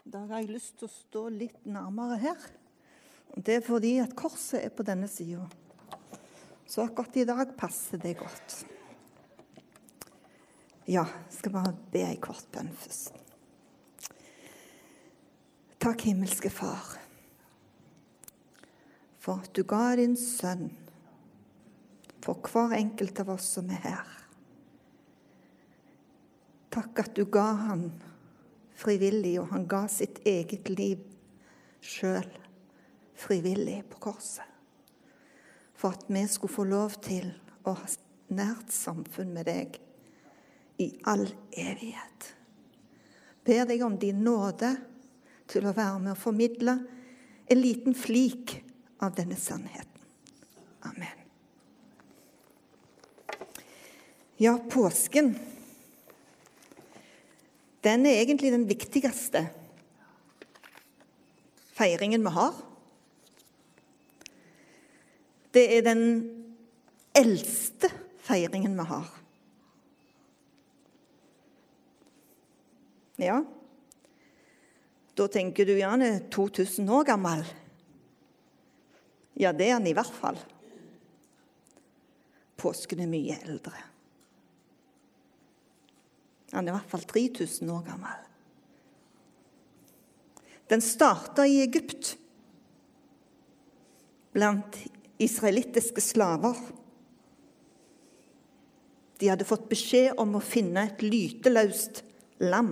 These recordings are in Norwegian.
Da har jeg lyst til å stå litt nærmere her. Det er fordi at korset er på denne siden. Så akkurat i dag passer det godt. Ja, skal bare be en kort bønn først. Takk, himmelske Far, for at du ga din sønn for hver enkelt av oss som er her. Takk at du ga han frivillig, og han ga sitt eget liv selv frivillig på korset. For at vi skulle få lov til å ha nært samfunn med deg i all evighet. Ber deg om din nåde til å være med og formidle en liten flik av denne sannheten. Amen. Ja, påsken, den er egentlig den viktigste feiringen vi har. Det er den eldste feiringen vi har. Ja, da tenker du, ja, han er 2000 år gammel. Ja, det er han i hvert fall. Påsken er mye eldre. Han er i hvert fall 3000 år gammel. Den startet i Egypt, blant israelittiske slaver. De hadde fått beskjed om å finne et lyteløst lam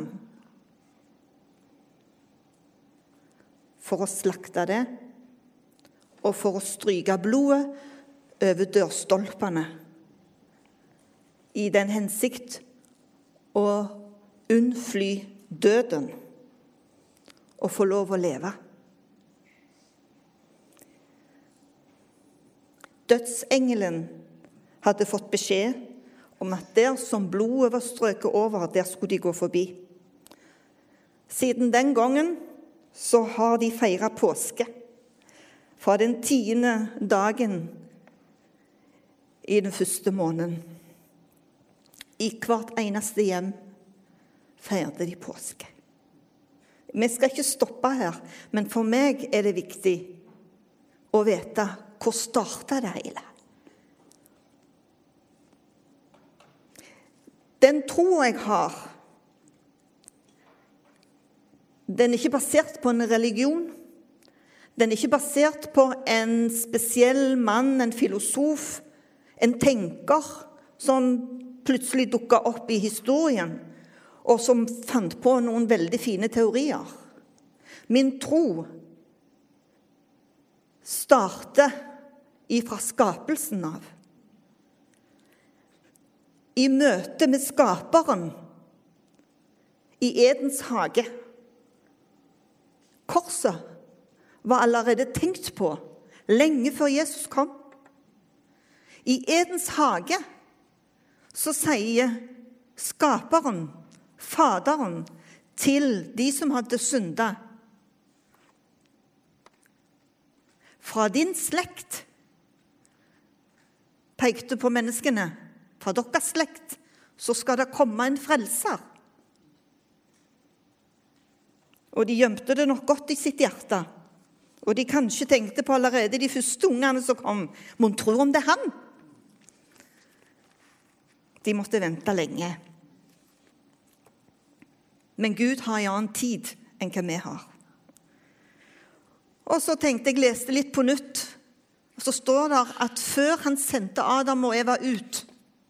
for å slakte det, og for å stryke blodet over dørstolpene, i den hensikt å unnfly døden og få lov å leve. Dødsengelen hadde fått beskjed om at der som blodet var strøket over, der skulle de gå forbi. Siden den gangen så har de feiret påske fra den 10. dagen i den første måneden. I hvert eneste hjem feirte de påske. Vi skal ikke stoppe her, men for meg er det viktig å vite hvor startet det hele. Den tro jeg har, den er ikke basert på en religion. Den er ikke basert på en spesiell mann, en filosof, en tenker som plutselig dukket opp i historien, og som fant på noen veldig fine teorier. Min tro starter ifra skapelsen av. I møte med skaperen i Edens hage. Korset var allerede tenkt på lenge før Jesus kom. I Edens hage så sier skaperen, faderen, til de som hadde syndet: fra din slekt, pekte på menneskene, fra deres slekt, så skal det komme en frelser. Og de gjemte det nok godt i sitt hjerte. Og de kanskje tenkte på allerede de første ungene som kom, må tro om det er han. De måtte vente lenge. Men Gud har en annen tid enn hva vi har. Og så tenkte jeg, leste litt på nytt, og så står det at før han sendte Adam og Eva ut,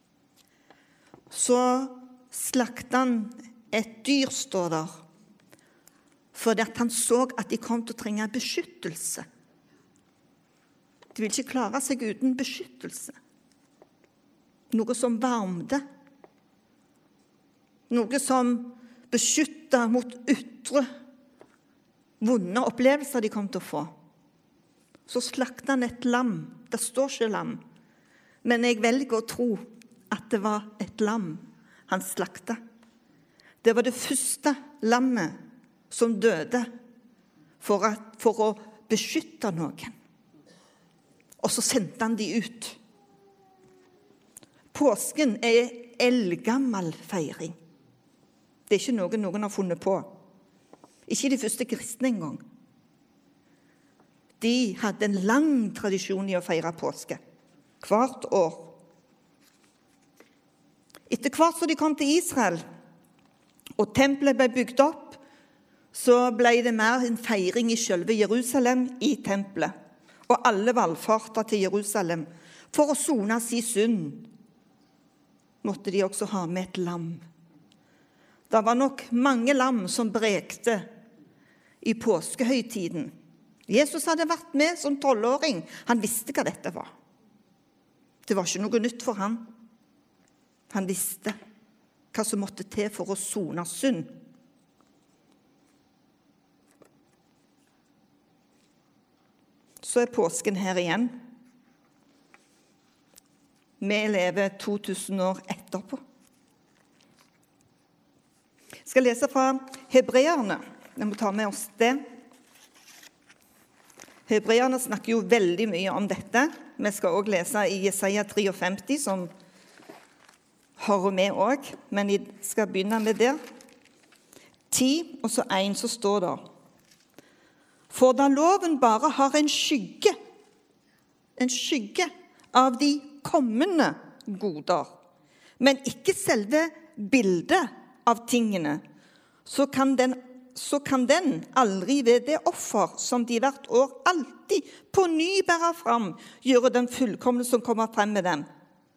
så slaktet han et dyr, står der, fordi at han så at de kom til å trenge beskyttelse. De vil ikke klare seg uten beskyttelse. Noe som varmte. Noe som beskyttet mot ytre vonde opplevelser de kom til å få. Så slaktet han et lam. Det står ikke lam. Men jeg velger å tro at det var et lam han slaktet. Det var det første lammet som døde for å beskytte noen. Og så sendte han de ut. Påsken er eldgammel feiring. Det er ikke noe noen har funnet på. Ikke de første kristne engang. De hadde en lang tradisjon i å feire påske. Hvert år. Etter hvert som de kom til Israel, og tempelet ble bygd opp, så ble det mer en feiring i selve Jerusalem i tempelet. Og alle valfartet til Jerusalem. For å sone sin synd måtte de også ha med et lam. Det var nok mange lam som brekte i påskehøytiden. Jesus hadde vært med som 12-åring. Han visste hva dette var. Det var ikke noe nytt for han. Han visste hva som måtte til for å sone synd. Så påsken her igjen. Vi lever 2000 år etterpå. Jeg skal lese fra Hebreerne. Vi må ta med oss det. Hebreerne snakker jo veldig mye om dette. Vi skal også lese i Jesaja 53, som hører med også. Men jeg skal begynne med det. 10, og så 1, så står det. For da loven bare har en skygge av de kommende goder, men ikke selve bildet av tingene, så kan den aldri ved det offer som de hvert år alltid på ny bærer fram, gjøre den fullkomne som kommer frem med dem.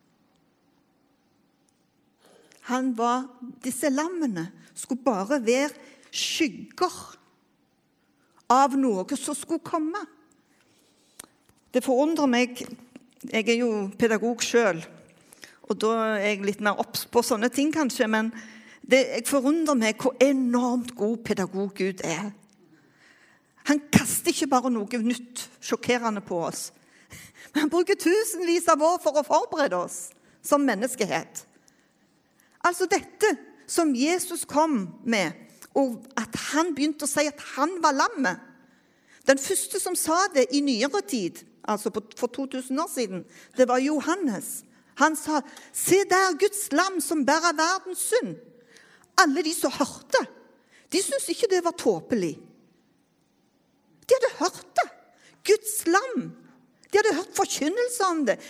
Disse lammene skulle bare være skygger av noe som skulle komme. Det forundrer meg, jeg er jo pedagog selv, og da er jeg litt mer obs på sånne ting kanskje, men jeg forundrer meg hvor enormt god pedagog Gud er. Han kaster ikke bare noe nytt, sjokkerende på oss, men han bruker tusenvis av år for å forberede oss som menneskehet. Altså dette som Jesus kom med, og at han begynte å si at han var lammet. Den første som sa det i nyere tid, altså for 2000 år siden, det var Johannes. Han sa, se der Guds lam som bærer verdens synd. Alle de som hørte, de syntes ikke det var tåpelig. De hadde hørt det. Guds lam. De hadde hørt forkynnelse om det.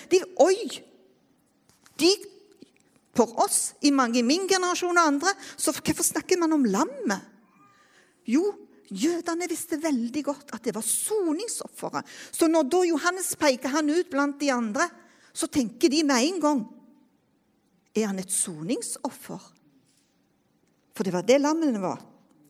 For oss, i min generasjon og andre, så hvorfor snakker man om lammet? Jo, jødene visste veldig godt at det var soningsofferet. Så når da Johannes peker han ut blant de andre, så tenker de med en gang, er han et soningsoffer? For det var det lammene var.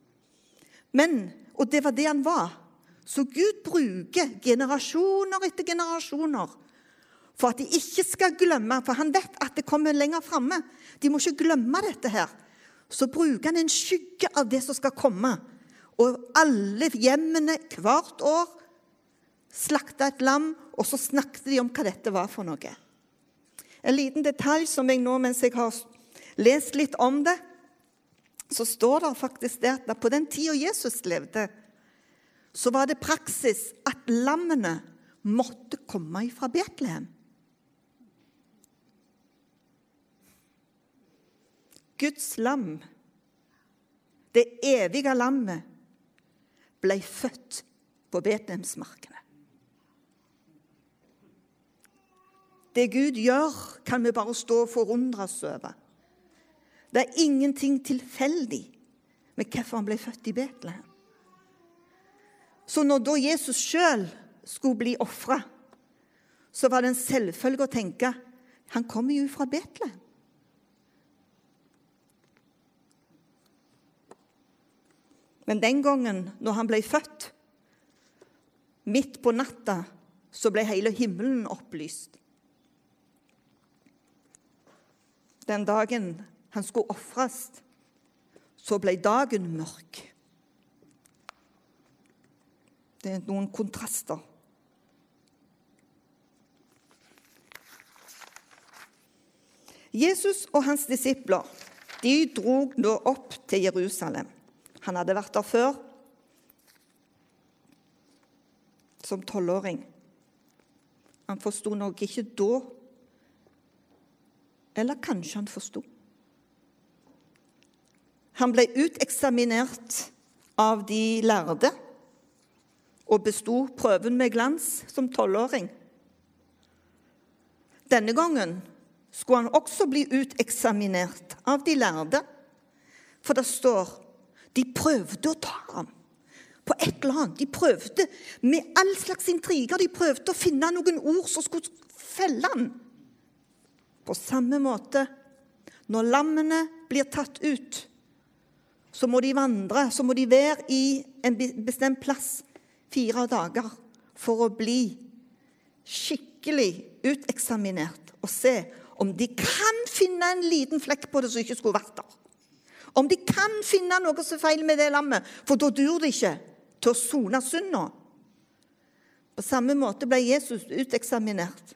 Og det var det han var. Så Gud bruker generasjoner etter generasjoner for at de ikke skal glemme, for han vet at det kommer lenger fremme. De må ikke glemme dette her. Så bruker han en skygge av det som skal komme. Og alle hjemmene hvert år slaktet et lam, og så snakket de om hva dette var for noe. En liten detalj som jeg nå, mens jeg har lest litt om det, så står det faktisk det at på den tiden Jesus levde, så var det praksis at lammene måtte komme fra Betlehem. Guds lam, det evige lammet, ble født på Betlehemsmarkene. Det Gud gjør, kan vi bare stå og forundres over. Det er ingenting tilfeldig med hvorfor han ble født i Betlehem. Så når da Jesus selv skulle bli offret, så var det en selvfølge å tenke, han kommer jo fra Betlehem. Men den gangen, når han ble født, midt på natta, så ble hele himmelen opplyst. Den dagen han skulle offres, så ble dagen mørk. Det er noen kontraster. Jesus og hans disipler, de drog nå opp til Jerusalem. Han hadde vært der før, som 12-åring. Han forstod nok ikke da, eller kanskje han forstod. Han ble uteksaminert av de lærde og bestod prøven med glans som 12-åring. Denne gangen skulle han også bli uteksaminert av de lærde, for det står, de prøvde å ta ham på et eller annet. De prøvde med all slags intriger, de prøvde å finne noen ord som skulle felle han. På samme måte, når lammene blir tatt ut, så må de vandre, så må de være i en bestemt plass 4 dager for å bli skikkelig uteksaminert og se om de kan finne en liten flekk på det som ikke skulle vært der. Om de kan finne noe som er feil med det lammet, for da dur det ikke til å sone synda. På samme måte ble Jesus uteksaminert.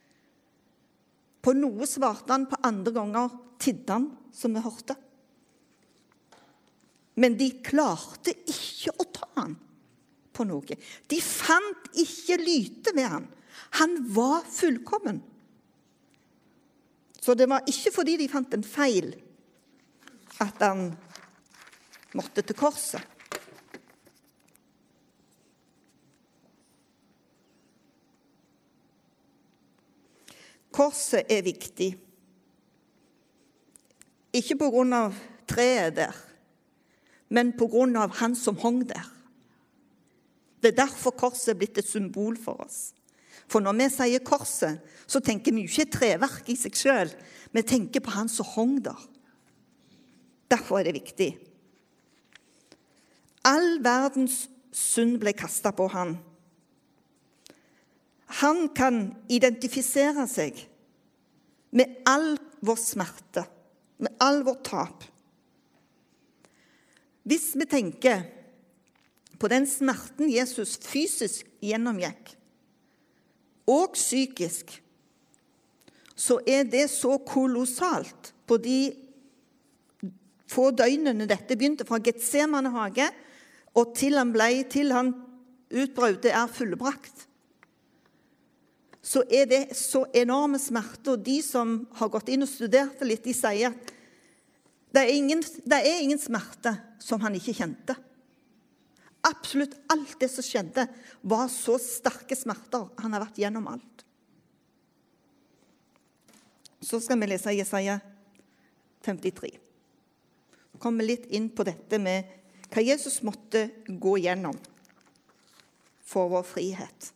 På noe svarte han, på andre ganger tidde han, som vi hørte. Men de klarte ikke å ta han på noe. De fant ikke lyte ved han. Han var fullkommen. Så det var ikke fordi de fant en feil at han måtte til korset. Korset er viktig. Ikke på grunn av treet der, men på grunn av han som hong der. Det er derfor korset er blitt et symbol for oss. For når vi sier korset, så tenker vi jo ikke treverk i seg selv. Vi tenker på han som hong der. Derfor er det viktig. All verdens synd ble kastet på han. Han kan identifisere seg med all vår smerte, med all vår tap. Hvis vi tenker på den smerten Jesus fysisk gjennomgikk, og psykisk, så er det så kolossalt på de få døgnene dette begynte, fra Getsemane hage, og til han utbrøt, det er fullbrakt. Så er det så enorme smerte, og de som har gått inn og studert det litt, de sier at det er ingen smerte som han ikke kjente. Absolutt alt det som skjedde var så sterke smerter. Han har vært gjennom alt. Så skal vi lese Jesaja 53. Kommer litt inn på dette med hva Jesus måtte gå gjennom for vår frihet.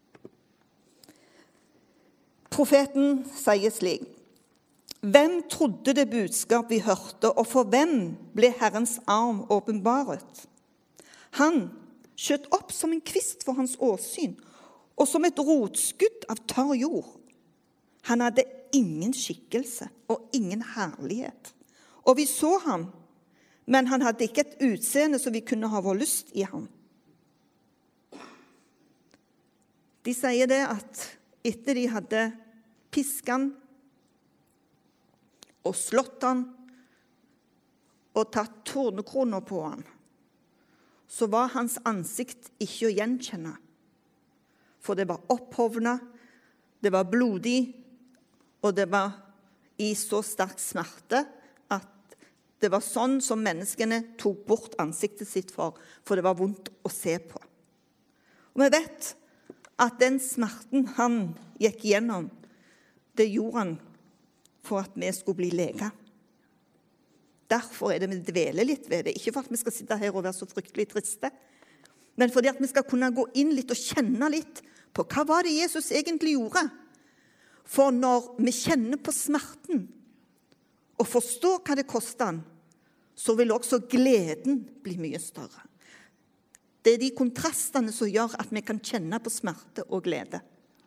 Profeten sier slik: Hvem trodde det budskap vi hørte, og for hvem ble Herrens arm åpenbaret? Han skjøt opp som en kvist for hans åsyn, og som et rotskudd av tørr jord. Han hadde ingen skikkelse og ingen herlighet. Og vi så ham, men han hadde ikke et utseende så vi kunne ha vår lyst i ham. De sier det at etter de hadde pisket han og slått han og tatt tornekroner på han, så var hans ansikt ikke å gjenkjenne. For det var opphovnet, det var blodig, og det var i så sterk smerte at det var sånn som menneskene tok bort ansiktet sitt for det var vondt å se på. Og vi vet at den smerten han gikk gjennom, det gjorde han for at vi skulle bli leget. Derfor er det vi dveler litt ved det. Ikke for at vi skal sitte her og være så fryktelig triste, men fordi at vi skal kunne gå inn litt og kjenne litt på hva var det Jesus egentlig gjorde. For når vi kjenner på smerten og forstår hva det koster han, så vil også gleden bli mye større. Det er de kontrastene som gjør at vi kan kjenne på smerte og glede.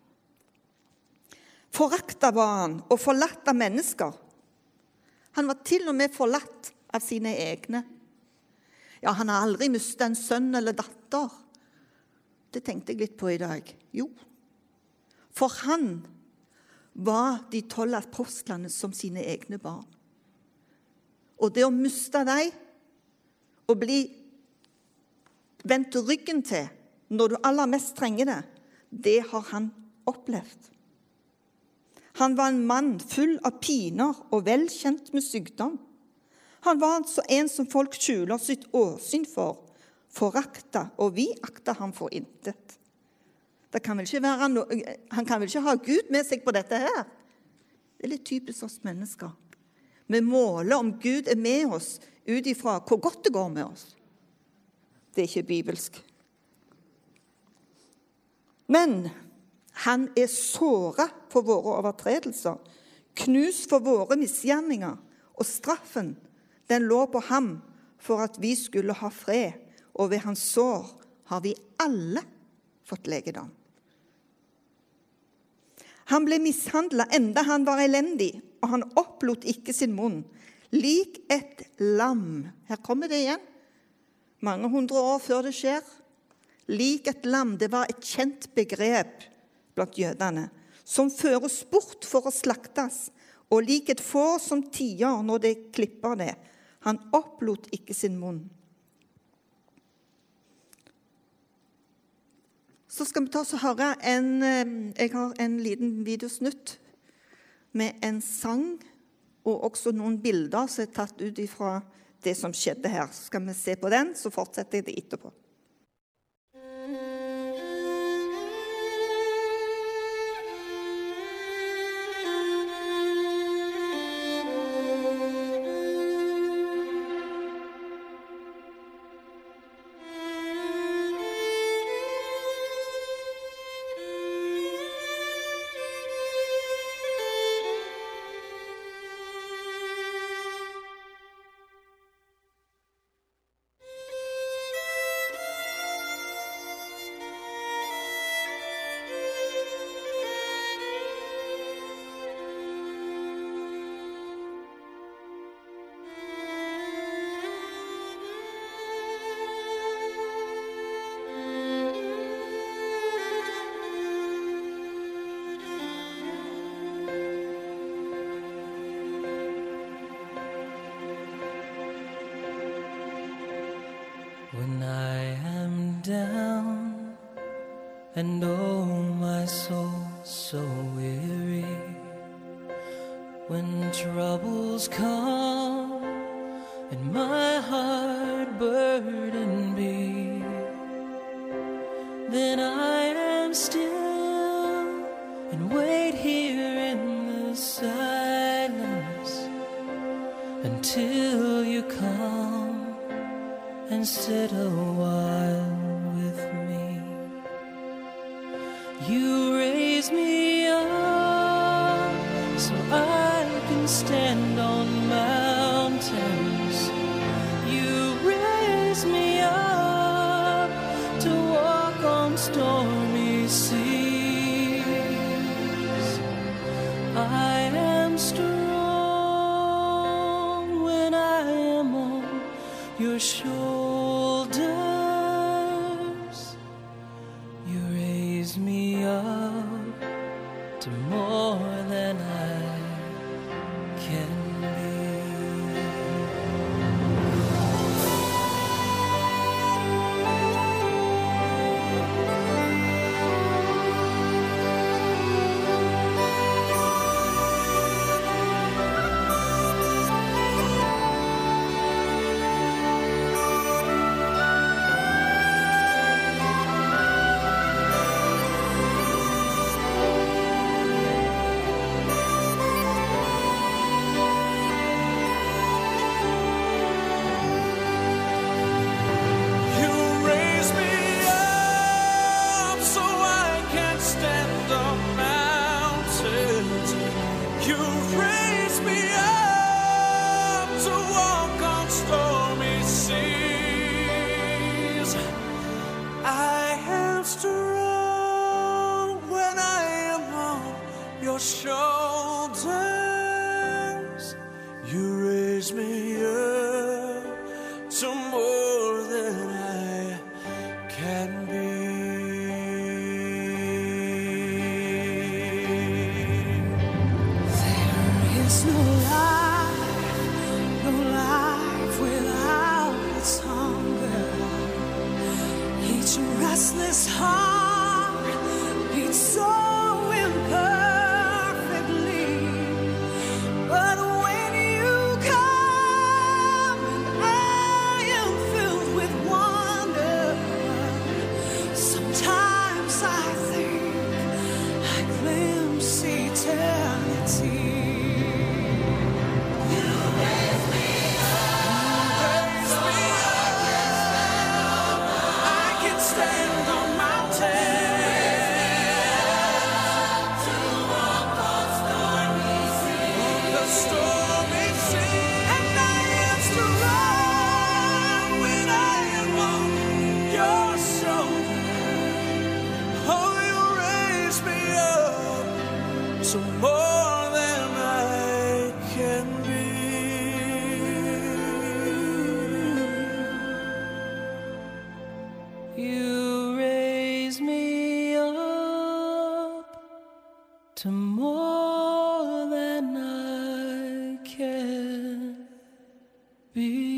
Foraktet var han og forlatt av mennesker. Han var til og med forlatt av sine egne. Ja, han har aldri mistet en sønn eller datter. Det tenkte jeg litt på i dag. Jo, for han var de 12 apostlene som sine egne barn. Og det å miste dem og bli vendt ryggen til når du aller mest trenger det, det har han opplevd. Han var en mann full av piner og velkjent med sykdom. Han var altså en som folk skjuler sitt åsyn for forakta, og vi akta ham for intet. Det kan vel ikke være han kan vel ikke ha Gud med seg på dette her? Det er litt typisk oss mennesker. Vi måler om Gud er med oss ut ifra hvor godt det går med oss. Det er ikke bibelsk. Men han er såret for våre overtredelser, knust for våre misgjerninger, og straffen, den lå på ham for at vi skulle ha fred, og ved hans sår har vi alle fått legedom. Han ble mishandlet enda han var elendig, og han opplot ikke sin munn, lik et lam. Her kommer det igjen, mange hundre år før det skjer. Lik et lam, det var et kjent begrep blant jødene, som føres bort for å slaktes, og lik et får som tier når det klipper det. Han opplot ikke sin munn. Så skal vi ta oss og høre jeg har en liten videosnutt med en sang, og også noen bilder som er tatt ut fra det som skjedde her. Så skal vi se på den, så fortsetter jeg det etterpå. When I am down and oh my soul so weary, when troubles come and my heart burden be, then I am still and wait here in the silence until you come and sit a while with me. You raise me up so I can stand on mountains. You raise me up to walk on stormy seas. I am strong when I am on your shoulders. You raise me up to more than I can shoulders. You raise me up to more than I can be. There is no life without its hunger. Each restless heart beats so wonder, stand on mountains to walk on stormy seas, and I am strong when I am on your shoulder. Oh, you raise me up to more than I can be. You raise me up to more than I can be.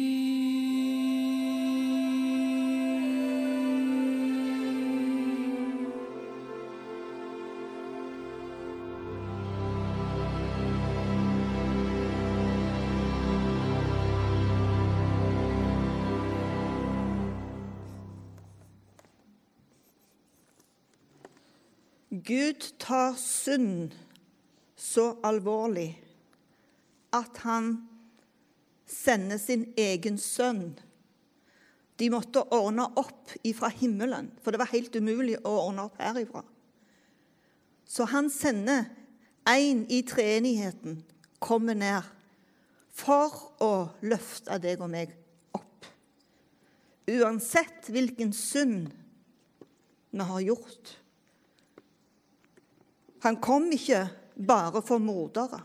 Gud tar synd så alvorlig at han sender sin egen sønn. De måtte ordne opp ifra himmelen, for det var helt umulig å ordne opp herifra. Så han sender en i treenigheten, kommer ned, for å løfte deg og meg opp. Uansett hvilken synd vi har gjort. Han kom ikke bare for mordere.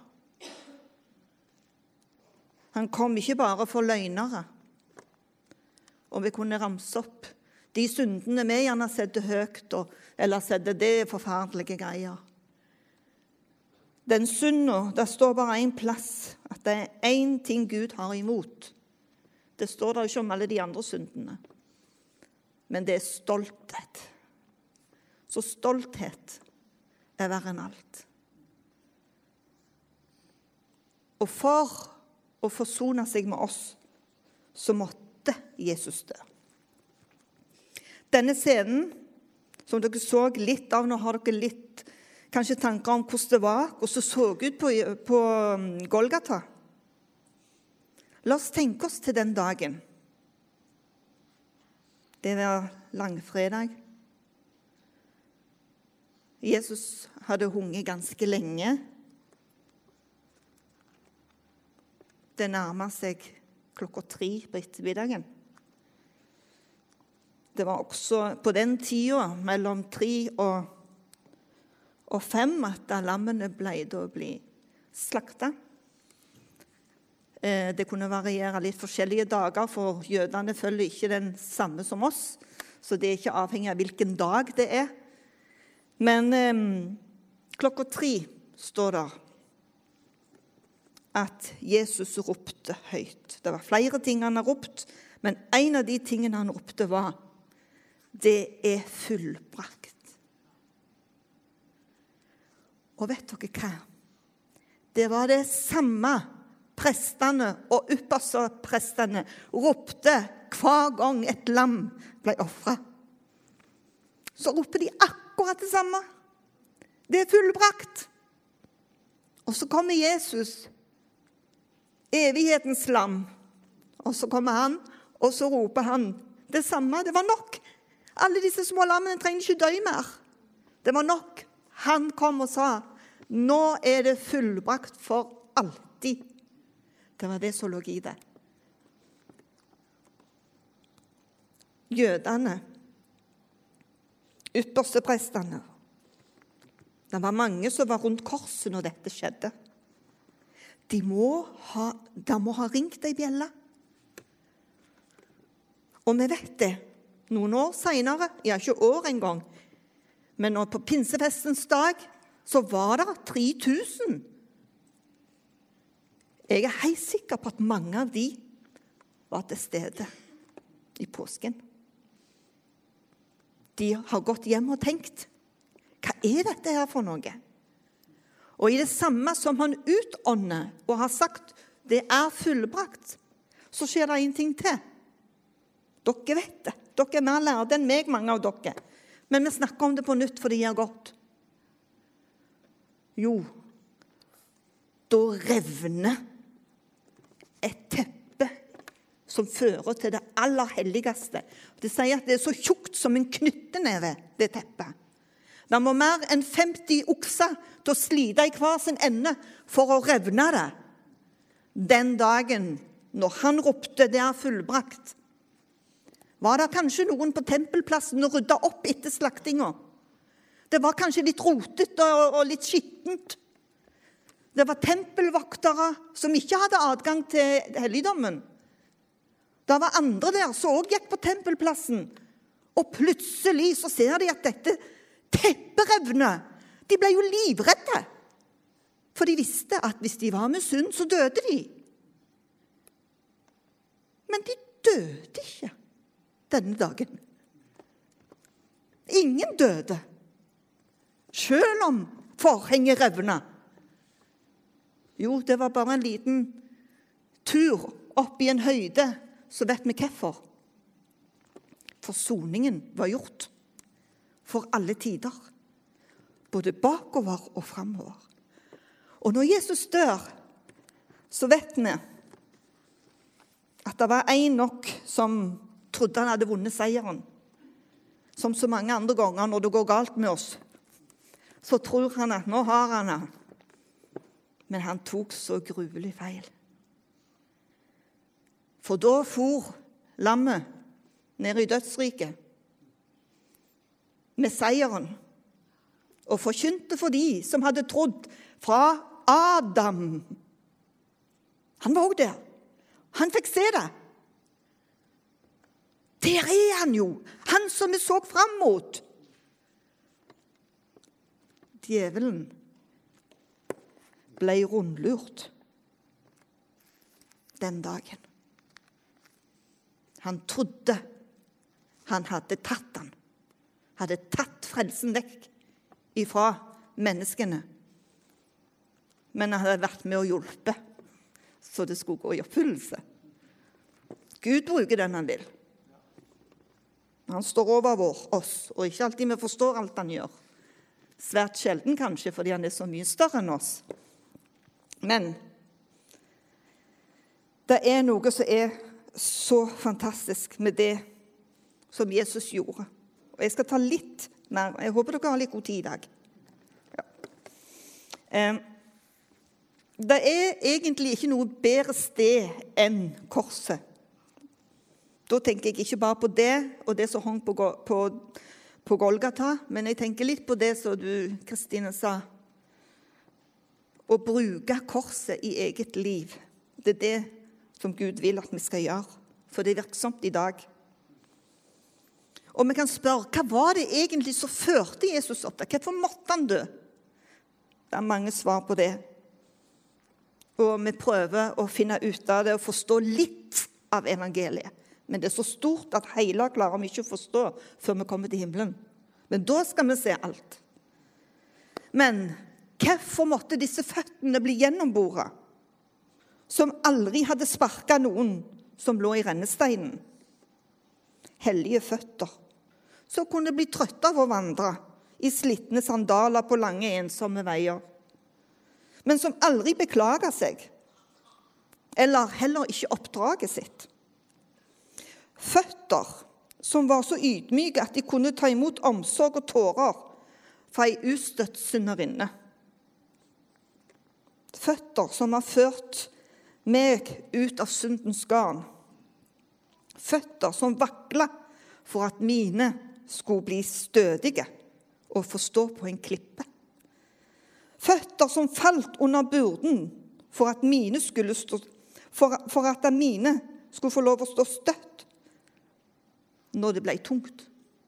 Han kom ikke bare for løgnere. Og vi kunne ramse opp de syndene vi gjerne setter høyt, eller setter det forferdelige greier. Den synden, det står bare en plass, at det er en ting Gud har imot. Det står der ikke om alle de andre syndene. Men det er stolthet. Så stolthet er verre enn alt. Og for å forsone seg med oss, så måtte Jesus dø. Denne scenen, som dere så litt av, nå har dere litt kanskje tanker om hvordan det var, hvordan det så ut på Golgata. La oss tenke oss til den dagen. Det var langfredag. Jesus hadde hunget ganske lenge. Det nærmet seg 3:00 på ettermiddagen. Det var også på den tiden, mellom 3 og 5, at lammene pleide å bli slaktet. Det kunne variere litt forskjellige dager, for jødene følger ikke den samme som oss, så det er ikke avhengig av hvilken dag det er. Men 3:00 står det at Jesus ropte høyt. Det var flere ting han har ropt, men en av de tingene han ropte var: det er fullbrakt. Og vet dere hva? Det var det samme prestene og ypperste prestene ropte hver gang et lam ble offret. Så roper de akkurat det samme. Det er fullbrakt. Og så kommer Jesus, evighetens lam. Og så kommer han, og så roper han det samme. Det var nok. Alle disse små lammene trenger ikke dø mer. Det var nok. Han kom og sa, nå er det fullbrakt for alltid. Det var det som lå i det. Jødene, ypperste prestene, det var mange som var rundt korset når dette skjedde. De må ha ringt ei bjelle. Og vi vet det. Noen år senere, ikke år engang, men på pinsefestens dag, så var det 3000. Jeg er helt sikker på at mange av de var til stede i påsken. De har gått hjem og tenkt, hva er dette her for noe? Og i det samme som han utånder og har sagt, det er fullbrakt, så skjer det en ting til. Dere vet det. Dere er mer lærde enn meg, mange av dere. Men vi snakker om det på nytt, for det gjør godt. Jo, da revner et teppe som fører til det aller helligste. Det sier at det er så tjukt som en knytteneve, det teppet. Det må mer enn 50 okser til å slite i hver sin ende for å revne det. Den dagen når han ropte det er fullbrakt, var det kanskje noen på tempelplassen og rydda opp etter slaktinga. Det var kanskje litt rotet og litt skittent. Det var tempelvoktere som ikke hadde adgang til helligdommen. Det var andre der som også gikk på tempelplassen. Og plutselig så ser de at dette tepperevnet, de ble jo livredde. For de visste at hvis de var med synd, så døde de. Men de døde ikke denne dagen. Ingen døde. Selv om forhenget revnet. Jo, det var bare en liten tur opp i en høyde, så vet vi hvorfor. For soningen var gjort for alle tider, både bakover og fremover. Og når Jesus dør, så vet vi at det var en nok som trodde han hadde vunnet seieren. Som så mange andre ganger når det går galt med oss, så tror han at nå har han det. Men han tok så gruvelig feil. For da for lammet ned i dødsriket med seieren og forkynte for de som hadde trodd fra Adam. Han var også der. Han fikk se det. Der er han jo, han som vi så frem mot. Djevelen ble rundlurt den dagen. Han trodde han hadde tatt han. Hadde tatt frelsen vekk ifra menneskene. Men han hadde vært med å hjelpe, så det skulle gå i oppfyllelse. Gud bruker den han vil. Han står over oss, og ikke alltid vi forstår alt han gjør. Svært sjelden kanskje, fordi han er så mye større enn oss. Men det er noe som er så fantastisk med det som Jesus gjorde. Og jeg skal ta litt mer. Jeg håper dere har litt god tid i dag. Ja. Det er egentlig ikke noe bedre sted enn korset. Da tenker jeg ikke bare på det og det som hang på Golgata, men jeg tenker litt på det som du, Kristine, sa. Å bruke korset i eget liv. Det er det som Gud vil at vi skal gjøre, for det er virksomt i dag. Og vi kan spørre, hva var det egentlig som førte Jesus opp der? Hvorfor måtte han dø? Det er mange svar på det. Og vi prøver å finne ut av det og forstå litt av evangeliet. Men det er så stort at hele klarer vi ikke å forstå før vi kommer til himmelen. Men da skal vi se alt. Men hvorfor måtte disse føttene bli gjennomboret, som aldri hadde sparket noen som lå i rennesteinen? Hellige føtter, som kunne bli trøtte av å vandre i slitne sandaler på lange, ensomme veier, men som aldri beklaget seg, eller heller ikke oppdraget sitt. Føtter som var så ydmyke at de kunne ta imot omsorg og tårer fra en ustøtt synderinne. Føtter som har ført meg ut av syndens garn. Føtter som vaklet for at mine skulle bli stødige og få stå på en klippe. Føtter som falt under byrden for at mine skulle få lov å stå støtt når det ble tungt.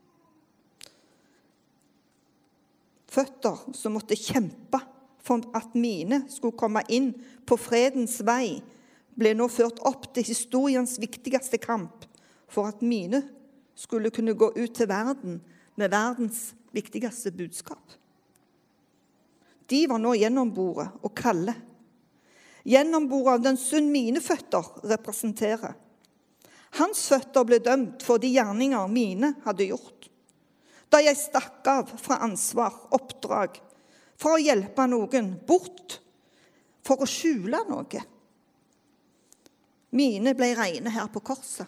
Føtter som måtte kjempe for at mine skulle komme inn på fredens vei, ble nå ført opp til historiens viktigste kamp for at mine skulle kunne gå ut til verden med verdens viktigste budskap. De var nå gjennomboret og kalde. Gjennomboret av den synd mine føtter representerer. Hans føtter ble dømt for de gjerninger mine hadde gjort. Da jeg stakk av fra ansvar, oppdrag, for å hjelpe noen bort, for å skjule noe. Mine ble rene her på korset.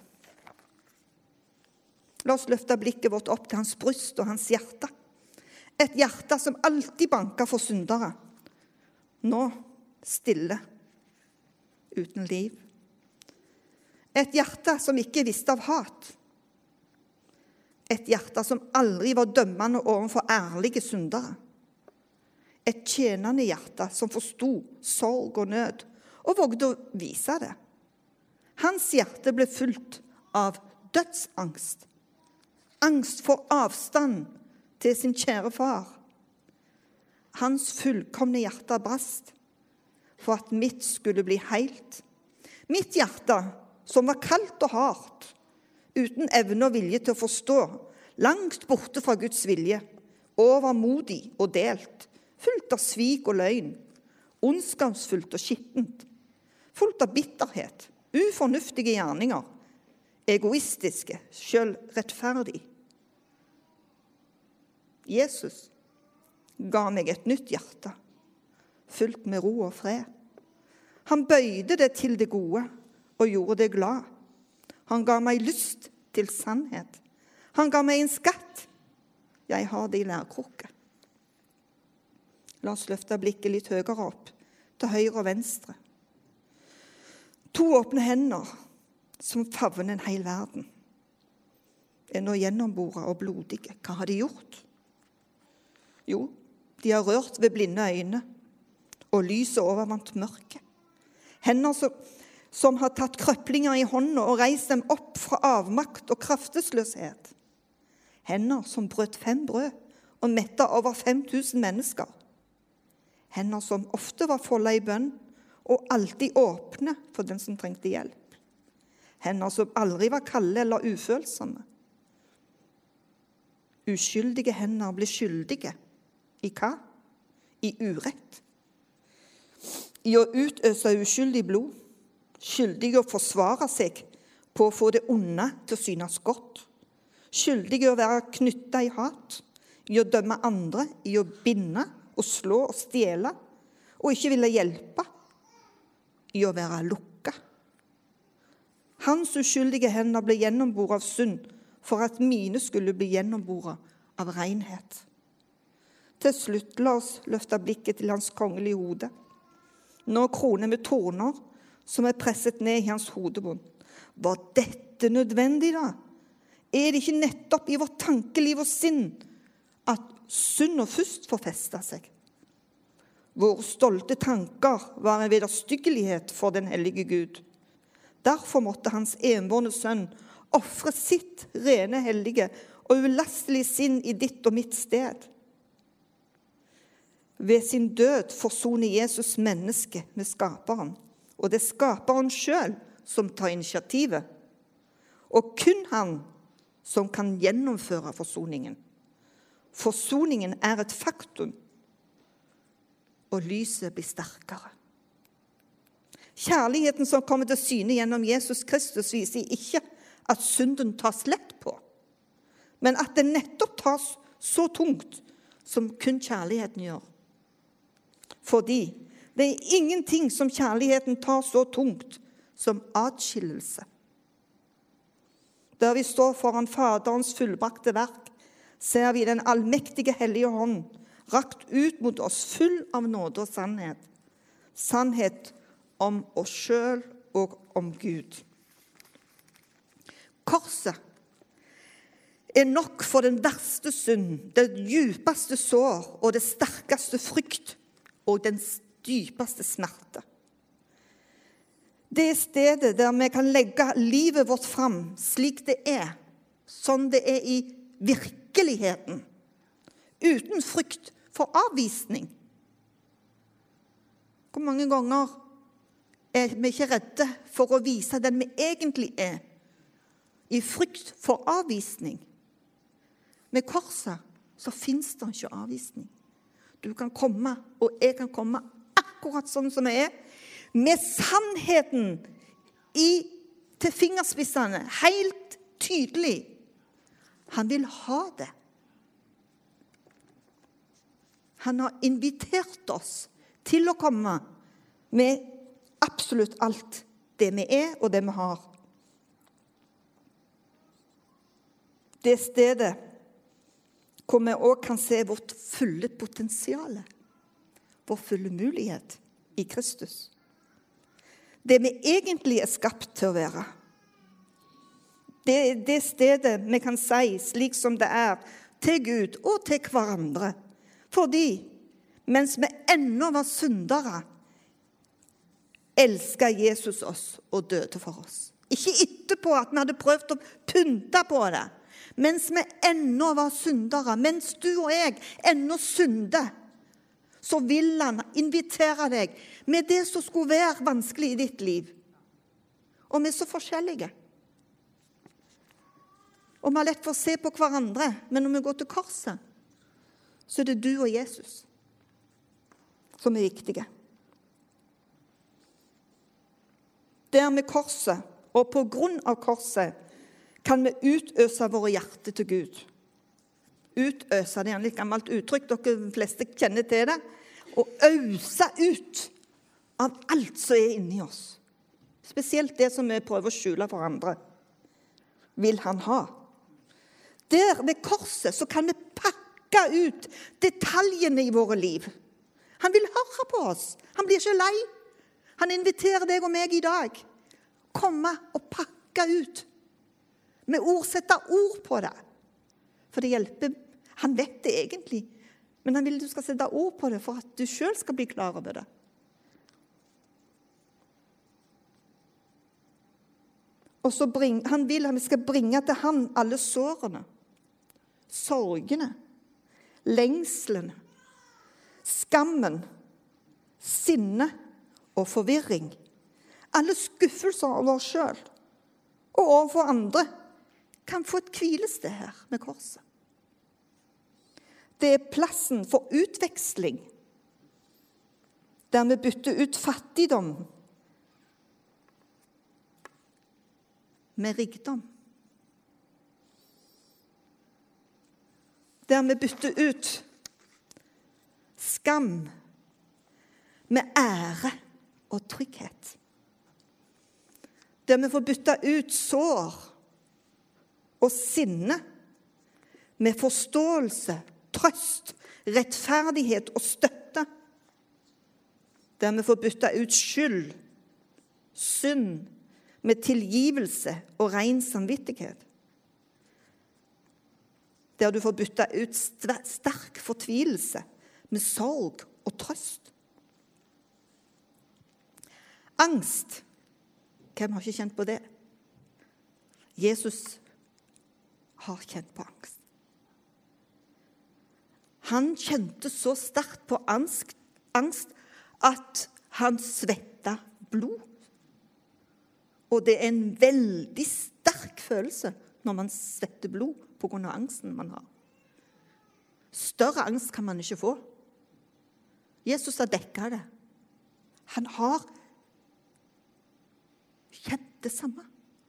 La oss løfte blikket vårt opp til hans bryst og hans hjerte. Et hjerte som alltid banker for syndere. Nå stille, uten liv. Et hjerte som ikke visste av hat. Et hjerte som aldri var dømmende overfor ærlige syndere. Et tjenende hjerte som forstod sorg og nød, og vågde å vise det. Hans hjerte ble fulgt av dødsangst. Angst for avstand til sin kjære far. Hans fullkomne hjerte brast for at mitt skulle bli heilt. Mitt hjerte, som var kaldt og hardt, uten evne og vilje til å forstå, langt borte fra Guds vilje, overmodig og delt, fullt av svik og løgn, ondskapsfullt og skittent, fullt av bitterhet, ufornuftige gjerninger, egoistiske, selvrettferdig. Jesus ga meg et nytt hjerte, fullt med ro og fred. Han bøyde det til det gode og gjorde det glad. Han ga meg lyst til sannhet. Han ga meg en skatt. Jeg har det i lærkrukke. La oss løfte blikket litt høyere opp, til høyre og venstre. 2 åpne hender som favner en hel verden. Er nå gjennomboret og blodige. Hva har de gjort? Jo, de har rørt ved blinde øyne, og lyset overvant mørket. Hender som har tatt krøplinger i hånda og reist dem opp fra avmakt og kraftesløshet. Hender som brøt 5 brød og mettet over 5000 mennesker. Hender som ofte var foldet i bønn og alltid åpne for den som trengte hjelp. Hender som aldri var kalde eller ufølsomme. Uskyldige hender ble skyldige. I hva? I urett. I å utøse uskyldig blod. Skyldige å forsvare seg på å få det onde til å synes godt. Skyldige å være knyttet i hat. I å dømme andre. I å binde og slå og stjele. Og ikke ville hjelpe. I å være lukket. Hans uskyldige hender ble gjennomboret av synd for at mine skulle bli gjennomboret av renhet. Til slutt, la oss løfte blikket til hans kongelige hode. Nå kroner med torner som er presset ned i hans hodebånd. Var dette nødvendig da? Er det ikke nettopp i vårt tankeliv og sinn at synd og fust får feste seg? Våre stolte tanker var en vederstyggelighet for den hellige Gud. Derfor måtte hans enbårne sønn ofre sitt rene, hellige og ulastelige sinn i ditt og mitt sted. Ved sin død forsoner Jesus mennesket med skaperen, og det er skaperen selv som tar initiativet, og kun han som kan gjennomføre forsoningen. Forsoningen er et faktum, og lyset blir sterkere. Kjærligheten som kommer til syne gjennom Jesus Kristus viser ikke at synden tas lett på, men at det nettopp tas så tungt som kun kjærligheten gjør. Fordi det er ingenting som kjærligheten tar så tungt som atskillelse. Der vi står foran Faderens fullbrakte verk, ser vi den allmektige hellige hånd rakt ut mot oss full av nåde og sannhet. Sannhet om oss selv og om Gud. Korset er nok for den verste synd, det djupeste sår og det sterkeste frykt og den dypeste smerte. Det er stedet der vi kan legge livet vårt fram slik det er, sånn det er i virkeligheten, uten frykt for avvisning. Hvor mange ganger er vi ikke redde for å vise den vi egentlig er, i frykt for avvisning? Med korset så finnes det ikke avvisning. Du kan komme, og jeg kan komme akkurat sånn som jeg er, med sannheten til fingerspissene, helt tydelig. Han vil ha det. Han har invitert oss til å komme med absolutt alt det vi er og det vi har. Det stedet hvor vi også kan se vårt fulle potensial, vår fulle mulighet i Kristus. Det vi egentlig er skapt til å være. Det er det stedet vi kan si slik som det er til Gud og til hverandre. Fordi mens vi ennå var syndere, elsket Jesus oss og døde for oss. Ikke etterpå at vi hadde prøvd å pynte på det. Mens vi ennå var syndere, mens du og jeg ennå synder, så vil han invitere deg med det som skulle være vanskelig i ditt liv. Og vi er så forskjellige. Og vi har lett for å se på hverandre, men når vi går til korset, så er det du og Jesus som er viktige. Der med korset, og på grunn av korset, kan vi utøse våre hjerter til Gud. Utøse, det er en litt gammelt uttrykk, dere fleste kjenner til det. Og øse ut av alt som er inni oss. Spesielt det som vi prøver å skjule for andre, vil han ha. Der ved korset så kan vi pakke ut detaljene i våre liv. Han vil høre på oss. Han blir ikke lei. Han inviterer deg og meg i dag. Komme og pakke ut. Med ord, sette ord på det. For det hjelper. Han vet det egentlig. Men han vil at du skal sette ord på det for at du selv skal bli klar over det. Og så han vil at vi skal bringe til han alle sårene, sorgene, lengslene, skammen, sinne og forvirring. Alle skuffelser over oss selv og overfor andre kan få et hvilested her med korset. Det er plassen for utveksling, der vi bytter ut fattigdom med rikdom. Der vi bytter ut skam med ære og trygghet. Der vi får bytte ut sår og sinne med forståelse, trøst, rettferdighet og støtte. Der vi får bytte ut skyld, synd med tilgivelse og ren samvittighet. Der du får bytte ut sterk fortvilelse med sorg og trøst. Angst. Hvem har ikke kjent på det? Jesus har kjent på angst. Han kjente så sterkt på angst at han svetta blod. Og det er en veldig sterk følelse når man svetter blod på grunn av angsten man har. Større angst kan man ikke få. Jesus har dekket det. Han har kjent det samme.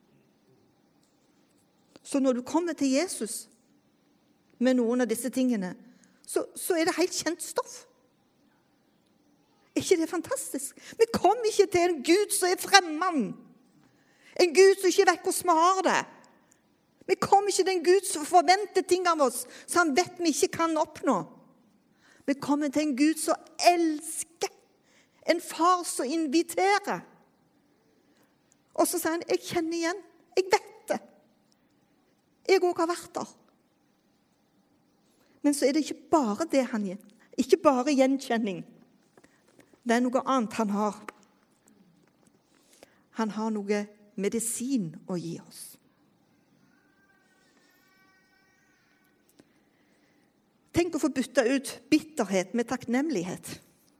Så når du kommer til Jesus med noen av disse tingene, så er det helt kjent stoff. Er ikke det fantastisk? Vi kommer ikke til en Gud som er fremmed. En Gud som ikke vet hvordan vi har det. Vi kommer ikke til en Gud som forventer ting av oss, så han vet vi ikke kan oppnå. Vi kommer til en Gud som elsker. En far som inviterer. Og så sier han, jeg kjenner igjen. Jeg vet det. Jeg også har vært der. Men så er det ikke bare det han gir. Ikke bare gjenkjenning. Det er noe annet han har. Han har noe medisin å gi oss. Tenk å få bytte ut bitterhet med takknemlighet.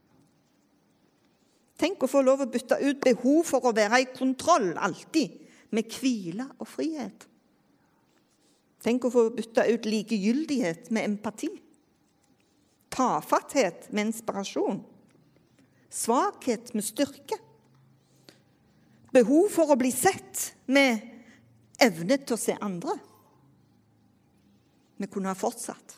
Tenk å få lov å bytte ut behov for å være i kontroll alltid, med hvile og frihet. Tenk å få bytte ut likegyldighet med empati. Tafatthet med inspirasjon. Svakhet med styrke. Behov for å bli sett med evne til å se andre. Vi kunne ha fortsatt.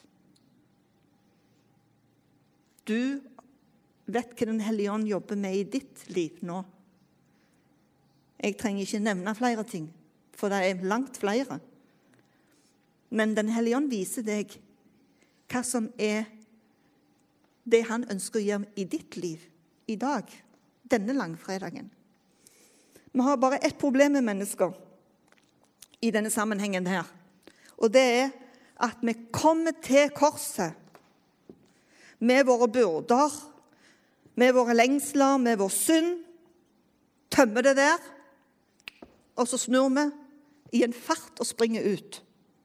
Du vet hva Den hellige ånd jobber med i ditt liv nå. Jeg trenger ikke nevne flere ting, for det langt flere. Men Den hellige ånd viser deg hva som det han ønsker å gjøre i ditt liv i dag, denne langfredagen. Vi har bare ett problem med mennesker i denne sammenhengen her, og det at vi kommer til korset med våre byrder, med våre lengsler, med vår synd, tømmer det der, og så snur vi i en fart og springer ut.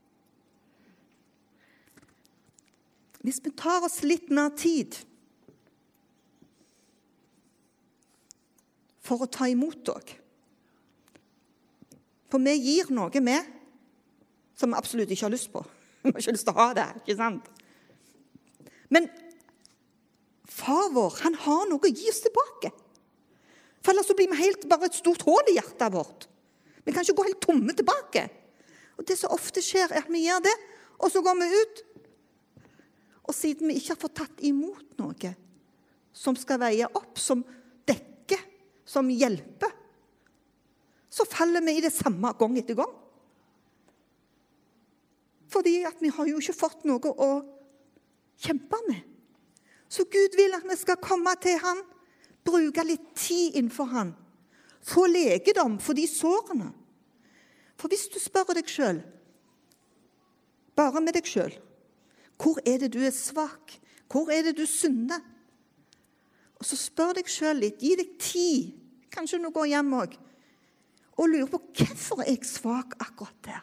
Hvis vi tar oss litt mer tid for å ta imot dere, for vi gir noe med som vi absolutt ikke har lyst på. Vi har ikke lyst til å ha det, ikke sant? Men far vår, han har noe å gi oss tilbake. For ellers så blir vi helt bare et stort hål i hjertet vårt. Vi kan ikke gå helt tomme tilbake. Og det som ofte skjer er at vi gjør det, og så går vi ut. Og siden vi ikke har fått tatt imot noe som skal veie opp, som dekker, som hjelper, så faller vi i det samme gang etter gang. Fordi at vi har jo ikke fått noe å kjempe med. Så Gud vil at vi skal komme til han, bruke litt tid innenfor han, få legedom for de sårene. For hvis du spør deg selv, bare med deg selv, hvor er det du er svak? Hvor er det du synder? Og så spør deg selv litt, gi deg tid, kanskje når du går hjem også, og lurer på hvorfor er jeg svak akkurat der?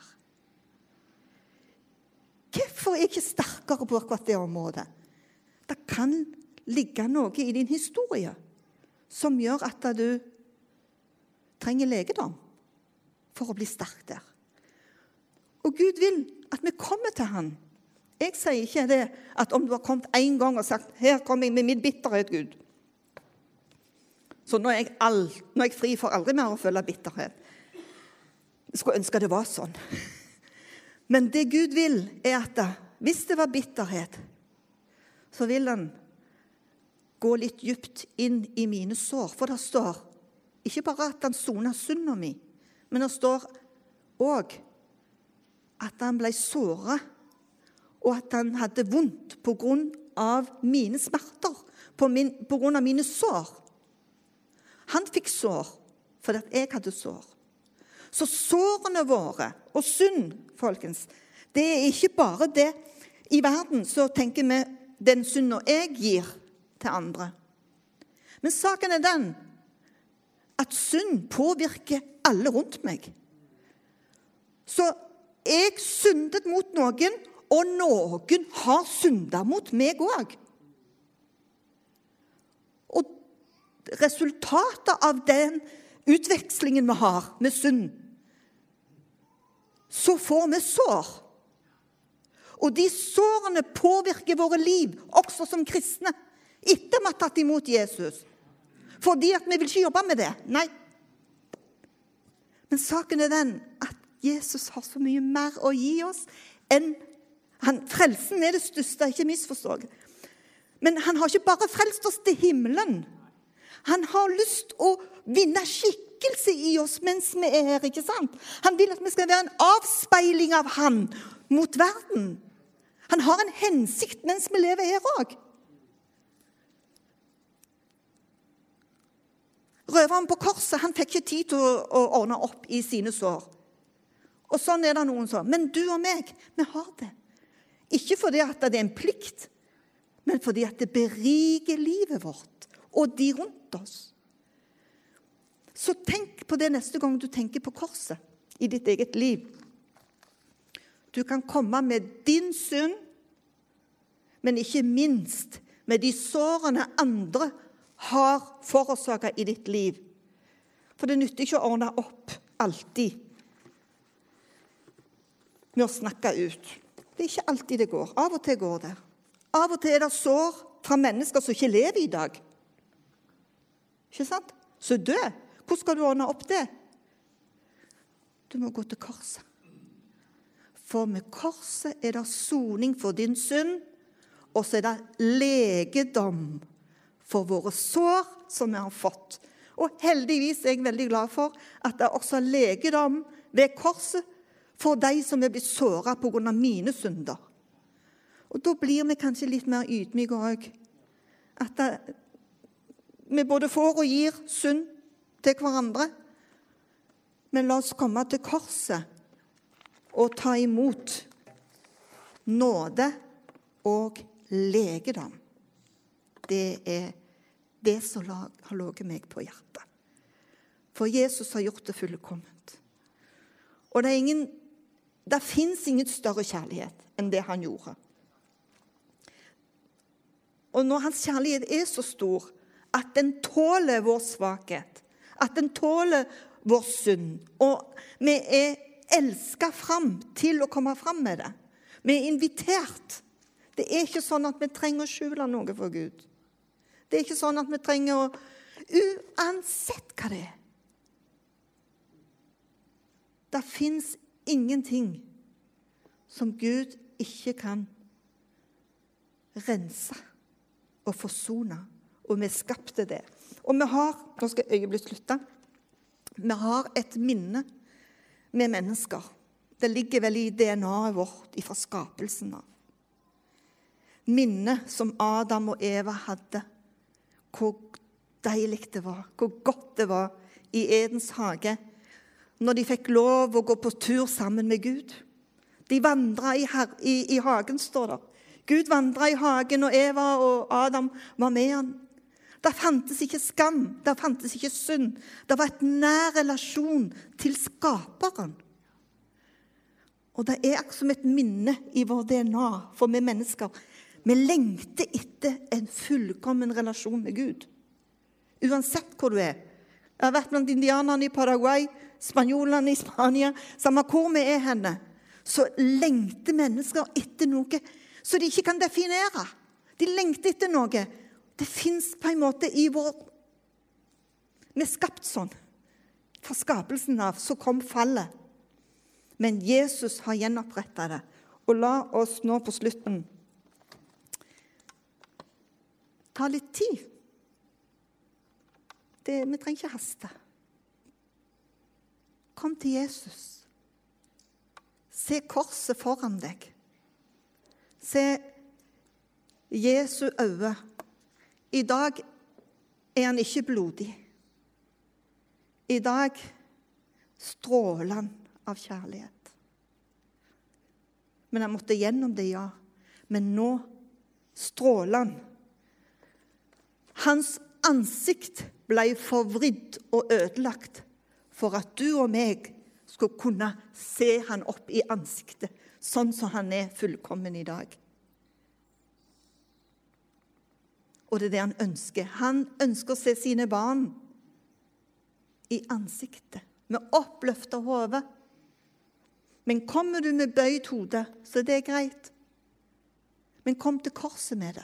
Hvorfor er jeg ikke sterkere på akkurat det området? Det kan ligge noe i din historie som gjør at du trenger legedom for å bli sterk der. Og Gud vil at vi kommer til han. Jeg sier ikke det at om du har kommet en gang og sagt, her kommer jeg med min bitterhet, Gud. Så nå er jeg fri for aldri mer å føle bitterhet. Jeg skulle ønske det var sånn. Men det Gud vil er at hvis det var bitterhet, så vil han gå litt dypt inn i mine sår. For det står ikke bare at han sonet synden min, men det står også at han ble såret, og at han hadde vondt på grunn av mine smerter, på grunn av mine sår. Han fikk sår, fordi at jeg hadde sår. Så sårene våre, og synd, folkens, det er ikke bare det. I verden så tenker vi den synden jeg gir til andre. Men saken er den at synd påvirker alle rundt meg. Så jeg syndet mot noen, og noen har syndet mot meg også. Og resultatet av den utvekslingen vi har med synd, så får vi sår. Og de sårene påvirker våre liv, også som kristne, etter vi har tatt imot Jesus. Fordi at vi vil ikke jobbe med det. Nei. Men saken er den at Jesus har så mye mer å gi oss enn frelsen er det største, ikke misforstå. Men han har ikke bare frelst oss til himmelen. Han har lyst å vinne skikkelse i oss mens vi er her, ikke sant? Han vil at vi skal være en avspeiling av han mot verden. Han har en hensikt mens vi lever her også. Røveren på korset, han fikk ikke tid til å ordne opp i sine sår. Og sånn er det noen som. Men du og meg, vi har det. Ikke fordi at det er en plikt, men fordi at det beriker livet vårt og de rundt oss. Så tenk på det neste gang du tenker på korset i ditt eget liv. Du kan komme med din synd, men ikke minst med de sårene andre har forårsaket i ditt liv. For det nytter ikke å ordne opp alltid med å snakke ut. Det er ikke alltid det går. Av og til går det. Av og til er det sår fra mennesker som ikke lever i dag. Ikke sant? Så dø. Hvordan skal du ordne opp det? Du må gå til korset. For med korset er det soning for din synd, og så er det legedom for våre sår som vi har fått. Og heldigvis er jeg veldig glad for at det også er legedom ved korset for de som er blitt såret på grunn av mine synder. Og da blir vi kanskje litt mer ydmyke også. At vi både får og gir synd til hverandre. Men la oss komme til korset og ta imot nåde og legedom. Det er det som har låget meg på hjertet. For Jesus har gjort det fullkomment. Og det finnes ingen større kjærlighet enn det han gjorde. Og når hans kjærlighet er så stor, at den tåler vår svakhet, at den tåler vår synd, og vi er elsket fram til å komme fram med det. Vi er invitert. Det er ikke sånn at vi trenger å skjule noe for Gud. Det er ikke sånn at vi trenger å, uansett hva det er. Det finnes ingenting som Gud ikke kan rense og forsone, og vi skapte det. Og vi har, nå skal øyeblikk slutte, vi har et minne med mennesker. Det ligger vel i DNA-et vårt fra skapelsen av. Minne som Adam og Eva hadde. Hvor deilig det var, hvor godt det var i Edens hage, når de fikk lov å gå på tur sammen med Gud. De vandret i hagen, står det. Gud vandret i hagen, og Eva og Adam var med han. Det fantes ikke skam, det fantes ikke synd. Det var et nær relasjon til skaperen. Og det er akkurat som et minne i vår DNA, for vi mennesker. Vi lengter etter en fullkommen relasjon med Gud. Uansett hvor du er. Jeg har vært blant indianerne i Paraguay, spanjolene i Spania, samme hvor vi er henne. Så lengter mennesker etter noe så de ikke kan definere. De lengter etter noe. Det finnes på en måte i vår... Vi er skapt sånn. Fra skapelsen av så kom fallet. Men Jesus har gjenopprettet det. Og la oss nå på slutten ta litt tid. Vi trenger ikke haste. Kom til Jesus. Se korset foran deg. Se Jesu øyne. I dag er han ikke blodig. I dag stråler han av kjærlighet. Men han måtte gjennom det, ja. Men nå stråler han. Hans ansikt ble forvridd og ødelagt for at du og meg skulle kunne se han opp i ansiktet, sånn som han er fullkommen i dag. Og det er det han ønsker. Han ønsker å se sine barn i ansiktet, med oppløftet hode. Men kommer du med bøyd hode, så det er greit. Men kom til korset med det.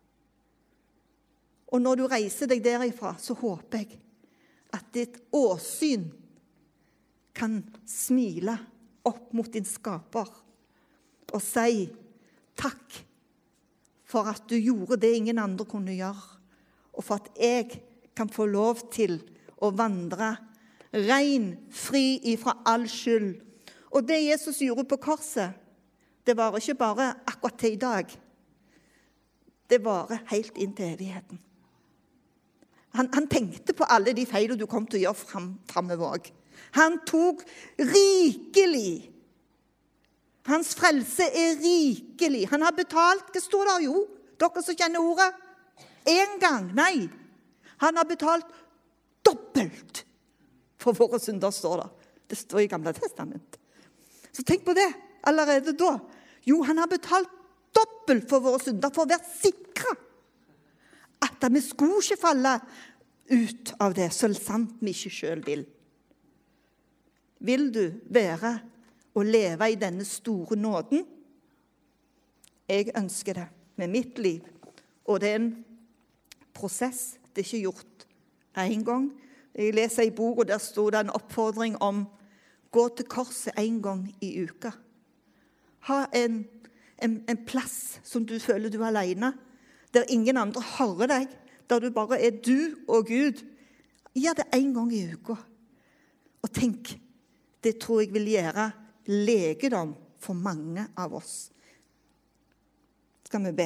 Og når du reiser deg derifra, så håper jeg at ditt åsyn kan smile opp mot din skaper og si takk for at du gjorde det ingen andre kunne gjøre, og for at jeg kan få lov til å vandre ren, fri ifra all skyld. Og det Jesus gjorde på korset, det var ikke bare akkurat til i dag. Det varer helt inn til evigheten. Han tenkte på alle de feil du kom til å gjøre fremover også. Han tok rikelig. Hans frelse er rikelig. Han har betalt, hva står der? Jo, dere som kjenner ordet. En gang, nei. Han har betalt dobbelt for våre synder, står det. Det står i Gamle Testament. Så tenk på det allerede da. Jo, han har betalt dobbelt for våre synder, for å være sikre at vi skulle ikke falle ut av det, så sant vi ikke selv vil. Vil du være og leve i denne store nåden? Jeg ønsker det med mitt liv, og det er en prosess. Det er ikke gjort en gang. Jeg leser i bok, og der stod det en oppfordring om gå til korset en gang i uka. Ha en plass som du føler du er alene, der ingen andre hører deg, der du bare er du og Gud Gjør det en gang i uka. Og tenk, det tror jeg vil gjøre legedom for mange av oss. Skal vi be?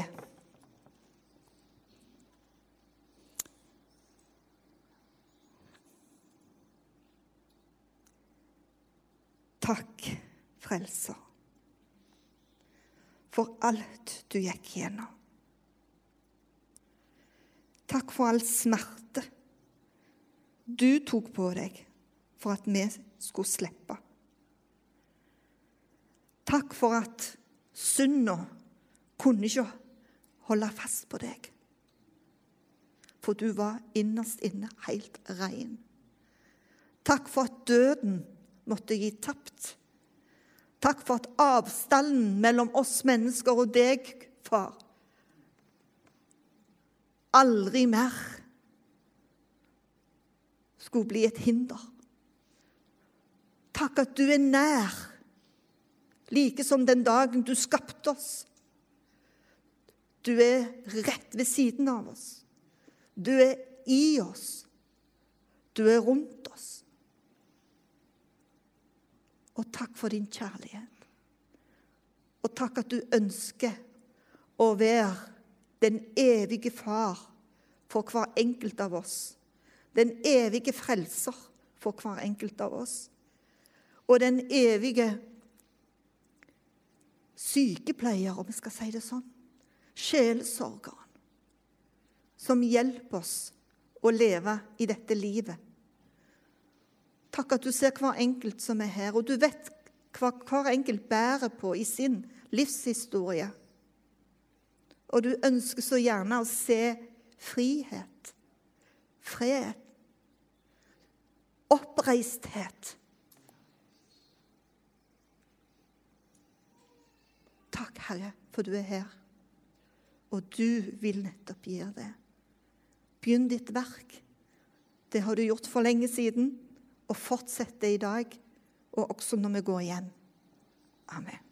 Takk, Frelser, for alt du gikk gjennom. Takk for all smerte du tok på deg for at vi skulle slippe. Takk for at synda kunne ikke holde fast på deg. For du var innerst inne helt ren. Takk for at døden måtte gi tapt. Takk for at avstanden mellom oss mennesker og deg, far, aldri mer skulle bli et hinder. Takk at du er nær, like som den dagen du skapte oss. Du er rett ved siden av oss. Du er i oss. Du er rundt oss. Og takk for din kjærlighet. Og takk at du ønsker å være den evige far for hver enkelt av oss. Den evige frelser for hver enkelt av oss. Og den evige sykepleier, om vi skal si det sånn. Sjelesorgeren. Som hjelper oss å leve i dette livet. Takk at du ser hver enkelt som er her, og du vet hva hver enkelt bærer på i sin livshistorie. Og du ønsker så gjerne å se frihet, fred, oppreisthet. Takk, Herre, for du er her, og du vil nettopp gjøre det. Begynn ditt verk. Det har du gjort for lenge siden, og fortsett det i dag, og også når vi går igjen. Amen.